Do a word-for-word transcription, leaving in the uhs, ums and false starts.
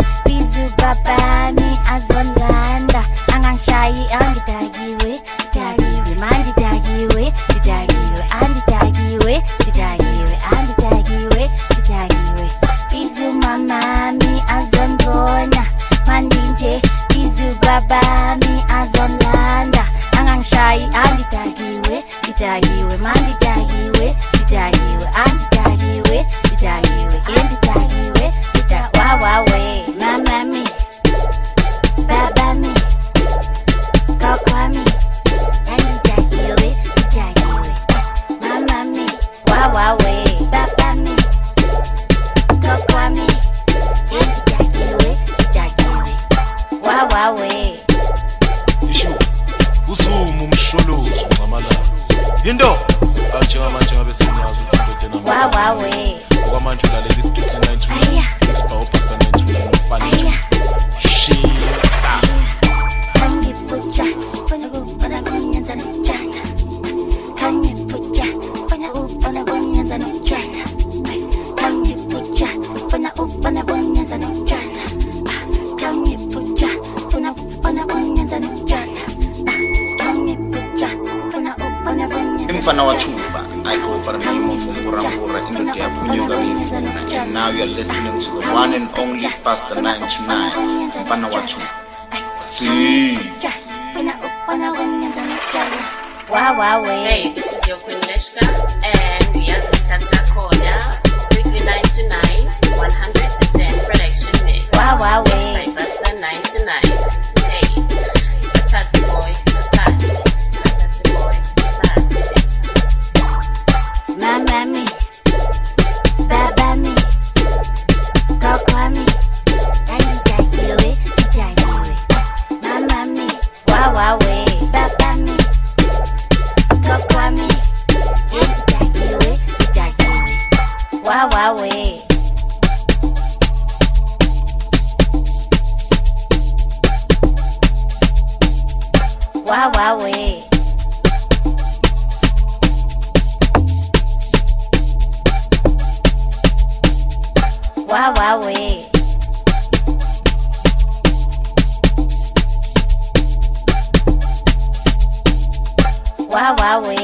bizu babami azolanda angangishayi angidakiwe dakiwe manje dakiwe dakiwe angidakiwe dakiwe angidakiwe dakiwe bizu mamami azongona mandinje bizu babami azolanda angangishayi angidakiwe dakiwe manje dakiwe dakiwe angidakiwe dakiwe angidakiwe wa wa we mama mi baba mi kaka mi angidakiwe dakiwe mama mi wa wa we baba mi kaka mi angidakiwe dakiwe wa wa we isho usumu msholozo ngamalanga into ajenga manje ngabe senyazo ukuthethe wa wa we okwamanje ulaleli istudio ninety nine Expo Pastor ninety nine ufanele shisa kangipuja funa ukufuna kunyenza notshana kangipuja funa ukufuna kunyenza notshana kangipuja funa ukufuna kunyenza notshana kangipuja funa ukufuna kunyenza notshana kangipuja funa ukufuna kunyenza Mfana wa Chuba, I go for the name of Murambura in the Diapunyuga. And now you're listening to the one and only Pastor ninety-nine, Mfana wa Chuba. See. Wow, wow, wait. Hey, this is your Queen Leshka, and we are the Stanza Corner, strictly ninety-nine, one hundred percent production mix. Wow, wow, wait. By Pastor ninety-nine. Hey, Tatsi boy, Tatsi, Tatsi boy, Tatsi. Mama mi, baba mi, kaka mi, angidakiwe, dakiwe. Mama mi, wow, wow, wait. Baba mi, kaka mi, angidakiwe, dakiwe. Wow, wow, wait. Wow, wow, wait. Wow, wow, wait. Wow, wow, wait.